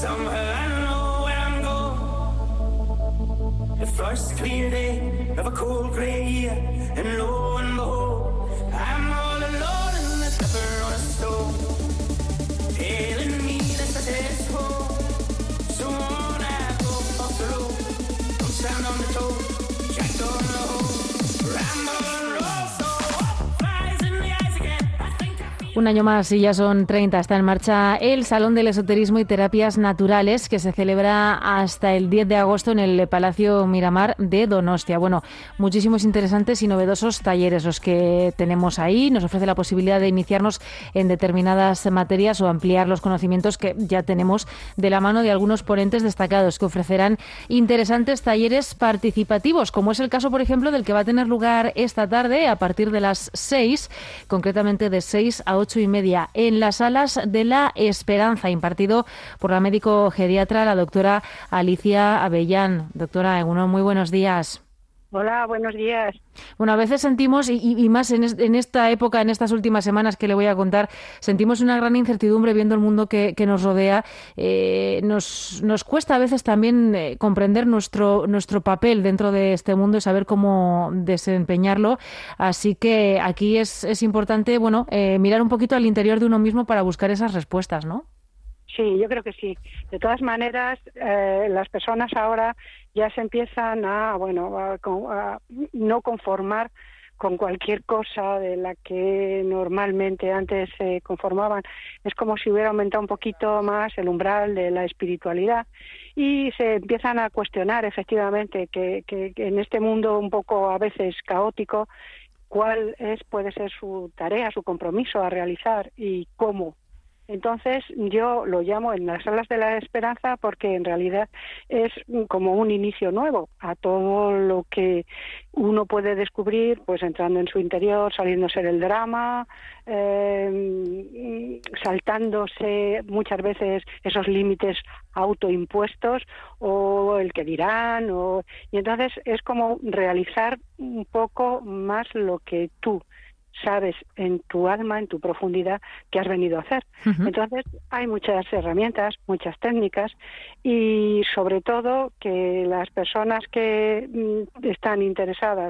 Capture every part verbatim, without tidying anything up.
Somewhere I know where I'm going. The first clear day of a cold grey year, and lo and behold, I'm all alone in the pepper on a stove, telling me that the day's home. So on I go off the road, don't stand on the toe, jack on the hole, ramble and roll, so up flies in the eyes again. I think I feel... Un año más y ya son treinta. Está en marcha el Salón del Esoterismo y Terapias Naturales, que se celebra hasta el diez de agosto en el Palacio Miramar de Donostia. Bueno, muchísimos interesantes y novedosos talleres los que tenemos ahí. Nos ofrece la posibilidad de iniciarnos en determinadas materias o ampliar los conocimientos que ya tenemos de la mano de algunos ponentes destacados que ofrecerán interesantes talleres participativos, como es el caso, por ejemplo, del que va a tener lugar esta tarde a partir de las seis, concretamente de seis a ocho y media, en las Salas de la Esperanza, impartido por la médico geriatra, la doctora Alicia Avellán. Doctora Egunon, muy buenos días. Hola, buenos días. Bueno, a veces sentimos, y, y más en, es, en esta época, en estas últimas semanas que le voy a contar, sentimos una gran incertidumbre viendo el mundo que, que nos rodea. Eh, nos, nos cuesta a veces también eh, comprender nuestro, nuestro papel dentro de este mundo y saber cómo desempeñarlo. Así que aquí es, es importante, bueno, eh, mirar un poquito al interior de uno mismo para buscar esas respuestas, ¿no? Sí, yo creo que sí. De todas maneras, eh, las personas ahora ya se empiezan a, bueno, a, a no conformar con cualquier cosa de la que normalmente antes se conformaban. Es como si hubiera aumentado un poquito más el umbral de la espiritualidad y se empiezan a cuestionar efectivamente que, que, que en este mundo un poco a veces caótico, cuál es puede ser su tarea, su compromiso a realizar y cómo. Entonces yo lo llamo en las Salas de la Esperanza porque en realidad es como un inicio nuevo a todo lo que uno puede descubrir, pues entrando en su interior, saliéndose del drama, eh, saltándose muchas veces esos límites autoimpuestos o el que dirán, o, y entonces es como realizar un poco más lo que tú sabes en tu alma, en tu profundidad, que has venido a hacer. Uh-huh. Entonces, hay muchas herramientas, muchas técnicas y, sobre todo, que las personas que mm, están interesadas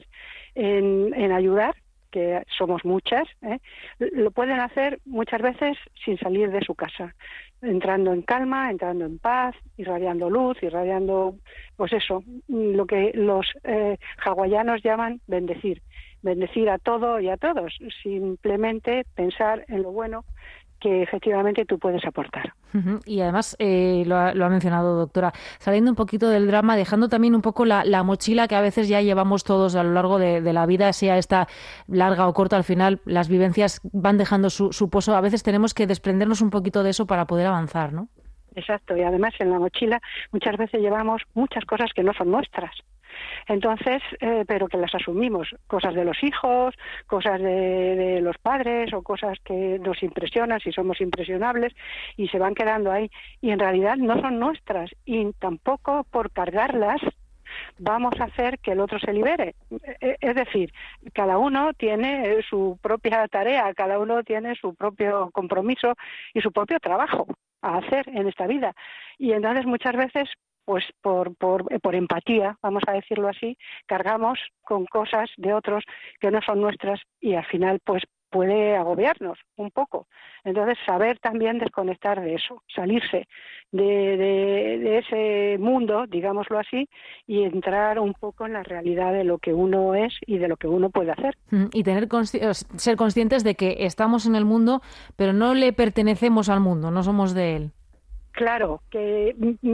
en, en ayudar, que somos muchas, ¿eh? lo pueden hacer muchas veces sin salir de su casa, entrando en calma, entrando en paz, irradiando luz, irradiando, pues eso, lo que los eh, hawaianos llaman bendecir. Bendecir a todo y a todos, simplemente pensar en lo bueno que efectivamente tú puedes aportar. Uh-huh. Y además, eh, lo, ha, lo ha mencionado, doctora, saliendo un poquito del drama, dejando también un poco la, la mochila que a veces ya llevamos todos a lo largo de, de la vida, sea esta larga o corta, al final las vivencias van dejando su, su pozo. A veces tenemos que desprendernos un poquito de eso para poder avanzar, ¿no? Exacto, y además en la mochila muchas veces llevamos muchas cosas que no son nuestras. Entonces, eh, pero que las asumimos, cosas de los hijos, cosas de, de los padres o cosas que nos impresionan si somos impresionables y se van quedando ahí y en realidad no son nuestras y tampoco por cargarlas vamos a hacer que el otro se libere. Es decir, cada uno tiene su propia tarea, cada uno tiene su propio compromiso y su propio trabajo a hacer en esta vida y entonces muchas veces pues por, por, por empatía, vamos a decirlo así, cargamos con cosas de otros que no son nuestras y al final pues puede agobiarnos un poco. Entonces saber también desconectar de eso, salirse de, de, de ese mundo, digámoslo así, y entrar un poco en la realidad de lo que uno es y de lo que uno puede hacer. Y tener consci- ser conscientes de que estamos en el mundo, pero no le pertenecemos al mundo, no somos de él. Claro, que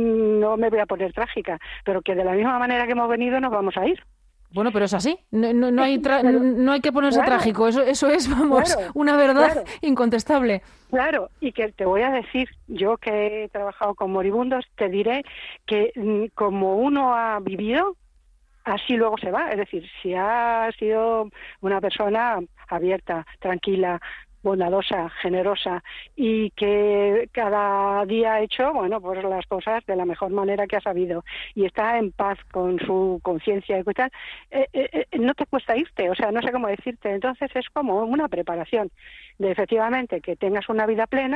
no me voy a poner trágica, pero que de la misma manera que hemos venido nos vamos a ir. Bueno, pero es así. No, no, no, hay, tra- pero, no hay que ponerse claro, trágico. Eso, eso es, vamos, claro, una verdad claro, incontestable. Claro, y que te voy a decir, yo que he trabajado con moribundos, te diré que como uno ha vivido, así luego se va. Es decir, si ha sido una persona abierta, tranquila, bondadosa, generosa y que cada día ha hecho, bueno, pues las cosas de la mejor manera que ha sabido y está en paz con su conciencia y tal, eh, eh, no te cuesta irte, o sea, no sé cómo decirte. Entonces es como una preparación de efectivamente que tengas una vida plena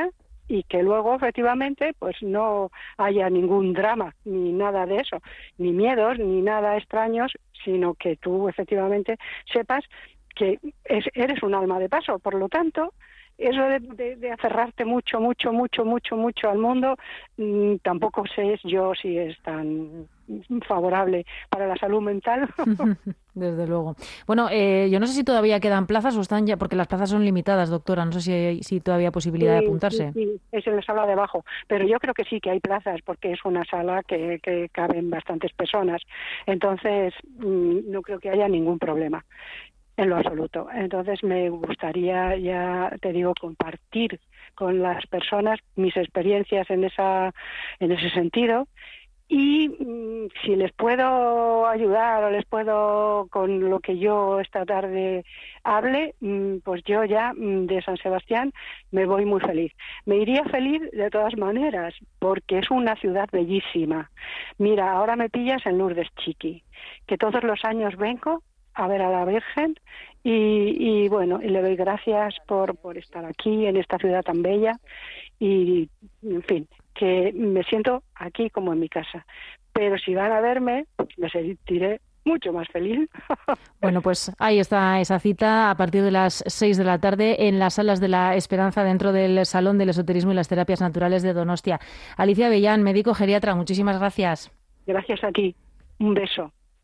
y que luego efectivamente pues no haya ningún drama ni nada de eso, ni miedos ni nada extraños, sino que tú efectivamente sepas que es, eres un alma de paso. Por lo tanto, eso de, de, de aferrarte mucho, mucho, mucho, mucho, mucho al mundo, mmm, tampoco sé yo si es tan favorable para la salud mental. Desde luego. Bueno, eh, yo no sé si todavía quedan plazas o están ya, porque las plazas son limitadas, doctora. No sé si hay, si todavía hay posibilidad sí, de apuntarse. Sí, sí, es en la sala de abajo, pero yo creo que sí que hay plazas porque es una sala que, que caben bastantes personas. Entonces, mmm, no creo que haya ningún problema. En lo absoluto. Entonces me gustaría, ya te digo, compartir con las personas mis experiencias en esa, en ese sentido, y mmm, si les puedo ayudar o les puedo, con lo que yo esta tarde hable, mmm, pues yo ya mmm, de San Sebastián me voy muy feliz. Me iría feliz de todas maneras, porque es una ciudad bellísima. Mira, ahora me pillas en Lourdes Chiqui, que todos los años vengo a ver a la Virgen y, y bueno, y le doy gracias por, por estar aquí en esta ciudad tan bella y, en fin, que me siento aquí como en mi casa. Pero si van a verme, me sentiré mucho más feliz. Bueno, pues ahí está esa cita a partir de las seis de la tarde en las Salas de la Esperanza dentro del Salón del Esoterismo y las Terapias Naturales de Donostia. Alicia Avellán, médico geriatra, muchísimas gracias. Gracias a ti. Un beso.